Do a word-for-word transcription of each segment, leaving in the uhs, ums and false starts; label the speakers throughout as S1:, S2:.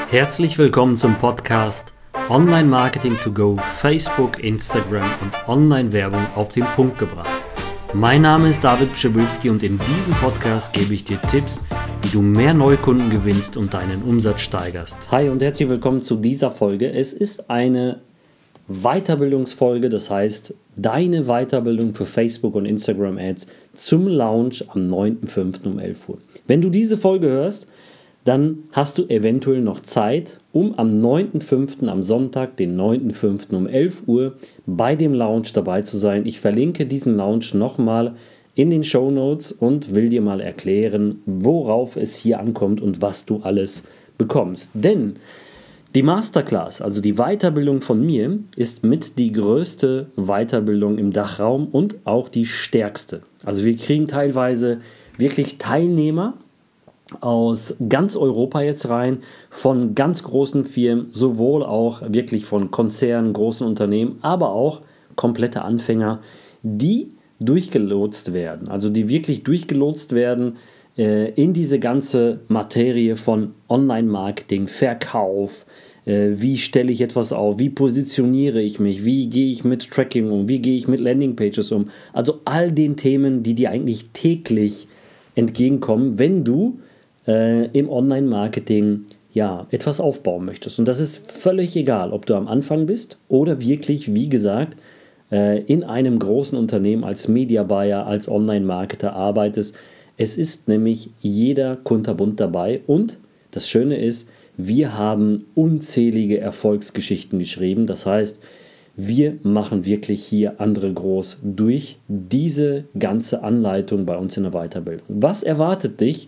S1: Herzlich willkommen zum Podcast Online Marketing to Go, Facebook, Instagram und Online-Werbung auf den Punkt gebracht. Mein Name ist David Pschibilski und in diesem Podcast gebe ich dir Tipps, wie du mehr Neukunden gewinnst und deinen Umsatz steigerst. Hi und herzlich willkommen zu dieser Folge. Es ist eine Weiterbildungsfolge, das heißt deine Weiterbildung für Facebook und Instagram Ads zum Launch am neunten fünften um elf Uhr. Wenn du diese Folge hörst, dann hast du eventuell noch Zeit, um am neunten fünften am Sonntag, den neunten fünften um elf Uhr bei dem Launch dabei zu sein. Ich verlinke diesen Launch nochmal in den Shownotes und will dir mal erklären, worauf es hier ankommt und was du alles bekommst. Denn die Masterclass, also die Weiterbildung von mir, ist mit die größte Weiterbildung im Dachraum und auch die stärkste. Also wir kriegen teilweise wirklich Teilnehmer aus ganz Europa jetzt rein, von ganz großen Firmen, sowohl auch wirklich von Konzernen, großen Unternehmen, aber auch komplette Anfänger, die durchgelotst werden, also die wirklich durchgelotst werden äh, in diese ganze Materie von Online-Marketing, Verkauf, äh, wie stelle ich etwas auf, wie positioniere ich mich, wie gehe ich mit Tracking um, wie gehe ich mit Landingpages um, also all den Themen, die dir eigentlich täglich entgegenkommen, wenn du im Online-Marketing ja, etwas aufbauen möchtest. Und das ist völlig egal, ob du am Anfang bist oder wirklich, wie gesagt, in einem großen Unternehmen als Media Buyer, als Online-Marketer arbeitest. Es ist nämlich jeder kunterbunt dabei und das Schöne ist, wir haben unzählige Erfolgsgeschichten geschrieben. Das heißt, wir machen wirklich hier andere groß durch diese ganze Anleitung bei uns in der Weiterbildung. Was erwartet dich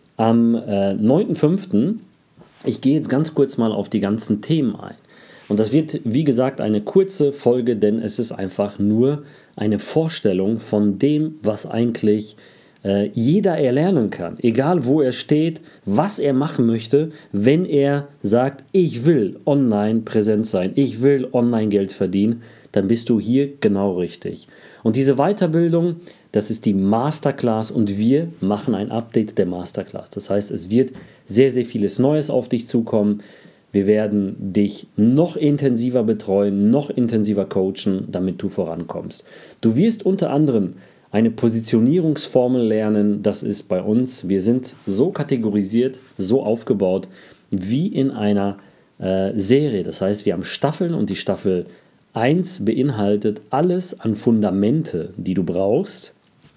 S1: am äh, neunten fünften? Ich gehe jetzt ganz kurz mal auf die ganzen Themen ein. Und das wird, wie gesagt, eine kurze Folge, denn es ist einfach nur eine Vorstellung von dem, was eigentlich äh, jeder erlernen kann. Egal, wo er steht, was er machen möchte, wenn er sagt, ich will online präsent sein, ich will online Geld verdienen, dann bist du hier genau richtig. Und diese Weiterbildung, das ist die Masterclass und wir machen ein Update der Masterclass. Das heißt, es wird sehr, sehr vieles Neues auf dich zukommen. Wir werden dich noch intensiver betreuen, noch intensiver coachen, damit du vorankommst. Du wirst unter anderem eine Positionierungsformel lernen. Das ist bei uns, wir sind so kategorisiert, so aufgebaut wie in einer äh, Serie. Das heißt, wir haben Staffeln und die Staffel eins beinhaltet alles an Fundamente, die du brauchst,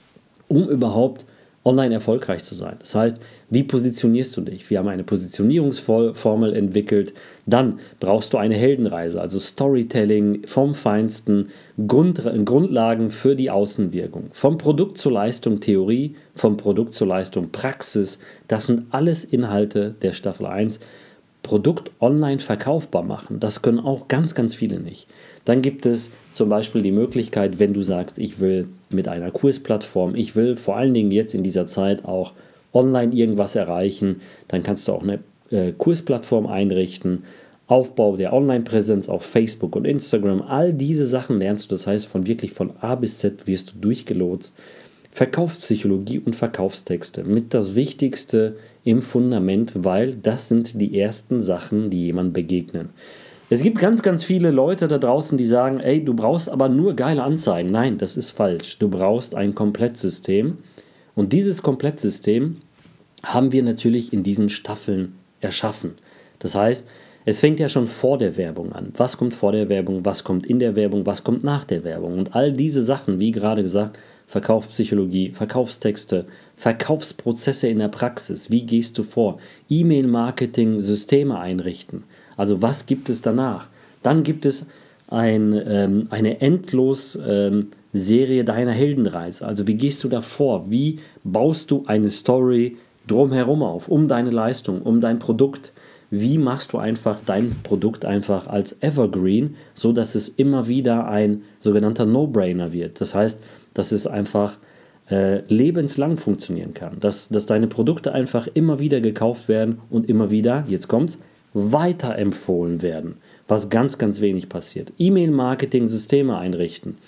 S1: um überhaupt online erfolgreich zu sein. Das heißt, wie positionierst du dich? Wir haben eine Positionierungsformel entwickelt. Dann brauchst du eine Heldenreise, also Storytelling vom Feinsten, Grund, Grundlagen für die Außenwirkung. Vom Produkt zur Leistung Theorie, vom Produkt zur Leistung Praxis. Das sind alles Inhalte der Staffel eins. Produkt online verkaufbar machen. Das können auch ganz, ganz viele nicht. Dann gibt es zum Beispiel die Möglichkeit, wenn du sagst, ich will mit einer Kursplattform, ich will vor allen Dingen jetzt in dieser Zeit auch online irgendwas erreichen, dann kannst du auch eine äh, Kursplattform einrichten, Aufbau der Online-Präsenz auf Facebook und Instagram, all diese Sachen lernst du, das heißt von wirklich von A bis Z wirst du durchgelotst. Verkaufspsychologie und Verkaufstexte mit das Wichtigste im Fundament, weil das sind die ersten Sachen, die jemandem begegnen. Es gibt ganz, ganz viele Leute da draußen, die sagen, ey, du brauchst aber nur geile Anzeigen. Nein, das ist falsch. Du brauchst ein Komplettsystem und dieses Komplettsystem haben wir natürlich in diesen Staffeln erschaffen. Das heißt, es fängt ja schon vor der Werbung an. Was kommt vor der Werbung, was kommt in der Werbung, was kommt nach der Werbung? Und all diese Sachen, wie gerade gesagt, Verkaufspsychologie, Verkaufstexte, Verkaufsprozesse in der Praxis, wie gehst du vor? E-Mail-Marketing, Systeme einrichten. Also was gibt es danach? Dann gibt es ein, ähm, eine endlos ähm, Serie deiner Heldenreise. Also wie gehst du da vor? Wie baust du eine Story drumherum auf, um deine Leistung, um dein Produkt? Wie machst du einfach dein Produkt einfach als Evergreen, so dass es immer wieder ein sogenannter No-Brainer wird? Das heißt, dass es einfach äh, lebenslang funktionieren kann, dass, dass deine Produkte einfach immer wieder gekauft werden und immer wieder, jetzt kommt's, weiterempfohlen werden, was ganz, ganz wenig passiert. E-Mail-Marketing-Systeme einrichten,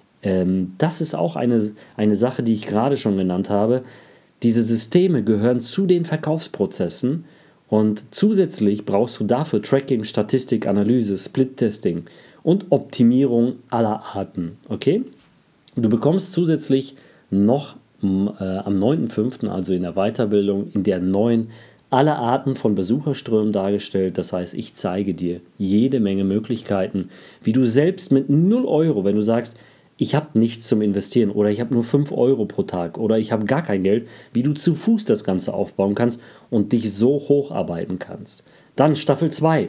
S1: ähm, das ist auch eine, eine Sache, die ich gerade schon genannt habe. Diese Systeme gehören zu den Verkaufsprozessen Und zusätzlich brauchst du dafür Tracking, Statistik, Analyse, Split-Testing und Optimierung aller Arten. Okay? Du bekommst zusätzlich noch äh, am neunten fünften, also in der Weiterbildung, in der neuen alle Arten von Besucherströmen dargestellt. Das heißt, ich zeige dir jede Menge Möglichkeiten, wie du selbst mit null Euro, wenn du sagst, ich habe nichts zum Investieren oder ich habe nur fünf Euro pro Tag oder ich habe gar kein Geld, wie du zu Fuß das Ganze aufbauen kannst und dich so hocharbeiten kannst. Dann Staffel zwei.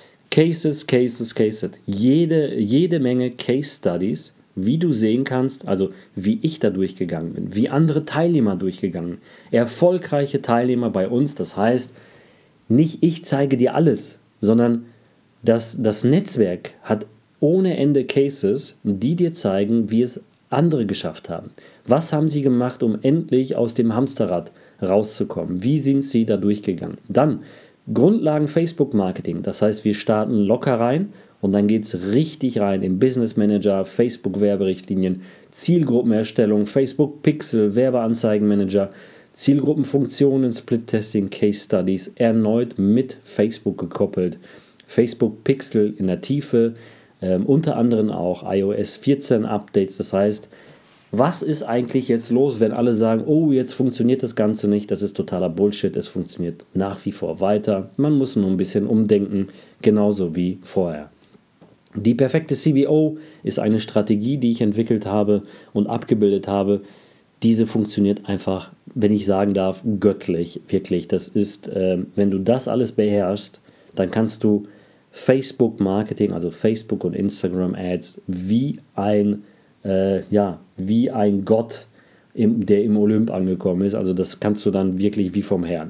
S1: Cases, Cases, Cases. Jede, jede Menge Case Studies, wie du sehen kannst, also wie ich da durchgegangen bin, wie andere Teilnehmer durchgegangen, erfolgreiche Teilnehmer bei uns. Das heißt, nicht ich zeige dir alles, sondern das, das Netzwerk hat ohne Ende Cases, die dir zeigen, wie es andere geschafft haben. Was haben sie gemacht, um endlich aus dem Hamsterrad rauszukommen? Wie sind sie da durchgegangen? Dann Grundlagen Facebook-Marketing. Das heißt, wir starten locker rein und dann geht es richtig rein im Business Manager, Facebook-Werberichtlinien, Zielgruppenerstellung, Facebook-Pixel, Werbeanzeigenmanager, Zielgruppenfunktionen, Split-Testing, Case-Studies, erneut mit Facebook gekoppelt. Facebook-Pixel in der Tiefe, ähm, unter anderem auch i O S vierzehn Updates. Das heißt, was ist eigentlich jetzt los, wenn alle sagen, oh, jetzt funktioniert das Ganze nicht, das ist totaler Bullshit, es funktioniert nach wie vor weiter. Man muss nur ein bisschen umdenken, genauso wie vorher. Die perfekte C B O ist eine Strategie, die ich entwickelt habe und abgebildet habe. Diese funktioniert einfach, wenn ich sagen darf, göttlich, wirklich. Das ist, äh, wenn du das alles beherrschst, dann kannst du Facebook-Marketing, also Facebook- und Instagram-Ads, wie ein, äh, ja, wie ein Gott, im, der im Olymp angekommen ist. Also das kannst du dann wirklich wie vom Herrn.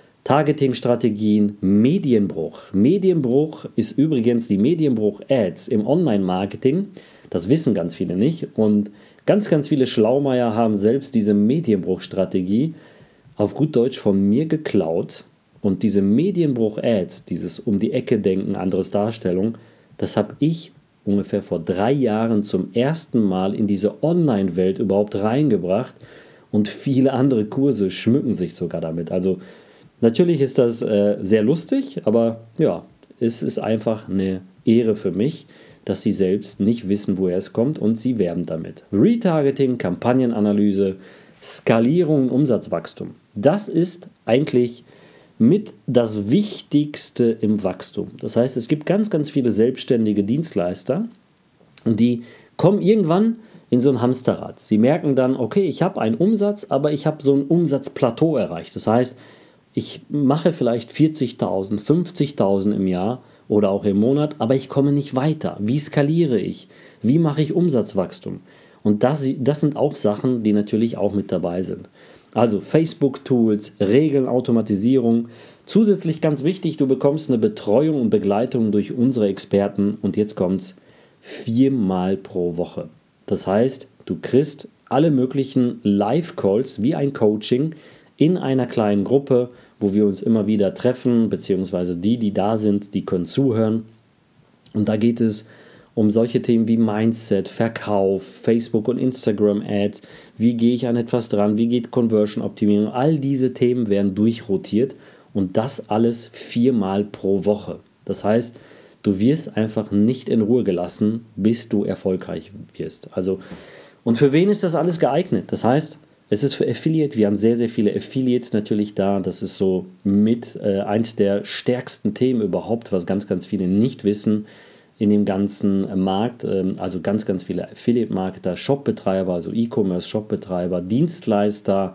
S1: Targeting-Strategien, Medienbruch. Medienbruch ist übrigens die Medienbruch-Ads im Online-Marketing. Das wissen ganz viele nicht. Und ganz, ganz viele Schlaumeier haben selbst diese Medienbruch-Strategie auf gut Deutsch von mir geklaut. Und diese Medienbruch-Ads, dieses um die Ecke denken, anderes Darstellung, das habe ich ungefähr vor drei Jahren zum ersten Mal in diese Online-Welt überhaupt reingebracht. Und viele andere Kurse schmücken sich sogar damit. Also natürlich ist das äh, sehr lustig, aber ja, es ist einfach eine Ehre für mich, dass sie selbst nicht wissen, woher es kommt und sie werben damit. Retargeting, Kampagnenanalyse, Skalierung und Umsatzwachstum. Das ist eigentlich mit das Wichtigste im Wachstum. Das heißt, es gibt ganz, ganz viele selbstständige Dienstleister und die kommen irgendwann in so ein Hamsterrad. Sie merken dann, okay, ich habe einen Umsatz, aber ich habe so ein Umsatzplateau erreicht. Das heißt, ich mache vielleicht vierzigtausend, fünfzigtausend im Jahr oder auch im Monat, aber ich komme nicht weiter. Wie skaliere ich? Wie mache ich Umsatzwachstum? Und das, das sind auch Sachen, die natürlich auch mit dabei sind. Also Facebook-Tools, Regeln, Automatisierung. Zusätzlich ganz wichtig, du bekommst eine Betreuung und Begleitung durch unsere Experten und jetzt kommt's viermal pro Woche. Das heißt, du kriegst alle möglichen Live-Calls wie ein Coaching in einer kleinen Gruppe, wo wir uns immer wieder treffen, beziehungsweise die, die da sind, die können zuhören. Und da geht es um solche Themen wie Mindset, Verkauf, Facebook- und Instagram-Ads, wie gehe ich an etwas dran, wie geht Conversion-Optimierung, all diese Themen werden durchrotiert und das alles viermal pro Woche. Das heißt, du wirst einfach nicht in Ruhe gelassen, bis du erfolgreich wirst. Also, und für wen ist das alles geeignet? Das heißt, es ist für Affiliate, wir haben sehr, sehr viele Affiliates natürlich da, das ist so mit äh, eins der stärksten Themen überhaupt, was ganz, ganz viele nicht wissen in dem ganzen Markt, ähm, also ganz, ganz viele Affiliate-Marketer, Shopbetreiber, also E-Commerce-Shopbetreiber, Dienstleister.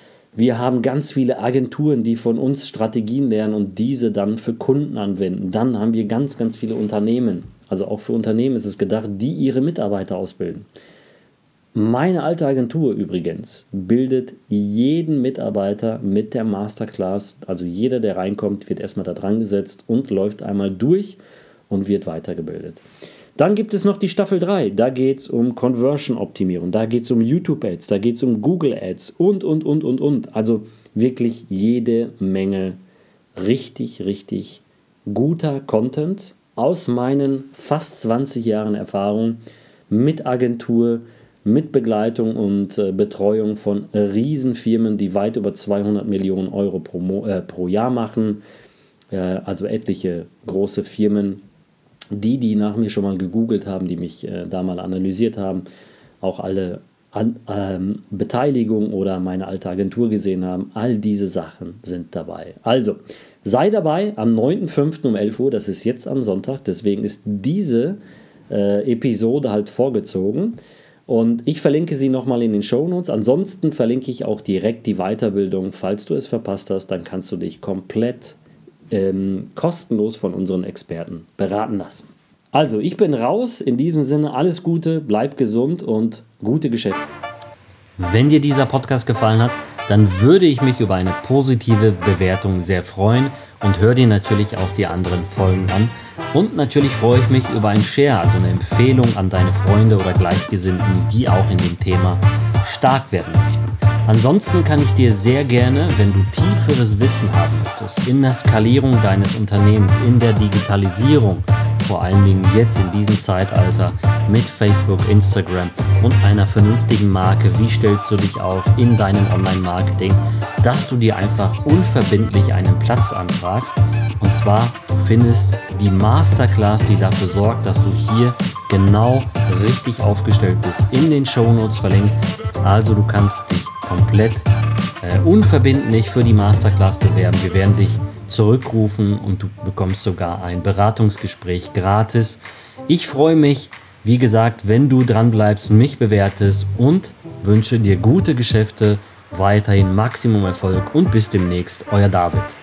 S1: Wir haben ganz viele Agenturen, die von uns Strategien lernen und diese dann für Kunden anwenden. Dann haben wir ganz, ganz viele Unternehmen, also auch für Unternehmen ist es gedacht, die ihre Mitarbeiter ausbilden. Meine alte Agentur übrigens bildet jeden Mitarbeiter mit der Masterclass, also jeder, der reinkommt, wird erstmal da dran gesetzt und läuft einmal durch und wird weitergebildet. Dann gibt es noch die Staffel drei, da geht es um Conversion-Optimierung, da geht es um YouTube-Ads, da geht es um Google-Ads und, und, und, und, und. Also wirklich jede Menge richtig, richtig guter Content aus meinen fast zwanzig Jahren Erfahrung mit Agentur, mit Begleitung und äh, Betreuung von Riesenfirmen, die weit über zweihundert Millionen Euro pro, Mo- äh, pro Jahr machen. äh, also etliche große Firmen, die, die nach mir schon mal gegoogelt haben, die mich äh, da mal analysiert haben, auch alle An, ähm, Beteiligung oder meine alte Agentur gesehen haben, all diese Sachen sind dabei. Also, sei dabei am neunten fünften um elf Uhr, das ist jetzt am Sonntag, deswegen ist diese äh, Episode halt vorgezogen und ich verlinke sie nochmal in den Shownotes. Ansonsten verlinke ich auch direkt die Weiterbildung, falls du es verpasst hast, dann kannst du dich komplett ähm, kostenlos von unseren Experten beraten lassen. Also, ich bin raus. In diesem Sinne, alles Gute, bleib gesund und gute Geschäfte. Wenn dir dieser Podcast gefallen hat, dann würde ich mich über eine positive Bewertung sehr freuen und hör dir natürlich auch die anderen Folgen an. Und natürlich freue ich mich über ein Share, also eine Empfehlung an deine Freunde oder Gleichgesinnten, die auch in dem Thema stark werden möchten. Ansonsten kann ich dir sehr gerne, wenn du tieferes Wissen haben möchtest, in der Skalierung deines Unternehmens, in der Digitalisierung, vor allen Dingen jetzt in diesem Zeitalter mit Facebook, Instagram und einer vernünftigen Marke, wie stellst du dich auf in deinem Online-Marketing, dass du dir einfach unverbindlich einen Platz anfragst. Und zwar findest die Masterclass, die dafür sorgt, dass du hier genau richtig aufgestellt bist, in den Shownotes verlinkt. Also du kannst dich komplett äh, unverbindlich für die Masterclass bewerben. Wir werden dich zurückrufen und du bekommst sogar ein Beratungsgespräch gratis. Ich freue mich, wie gesagt, wenn du dran bleibst, mich bewertest und wünsche dir gute Geschäfte, weiterhin Maximum Erfolg und bis demnächst, euer David.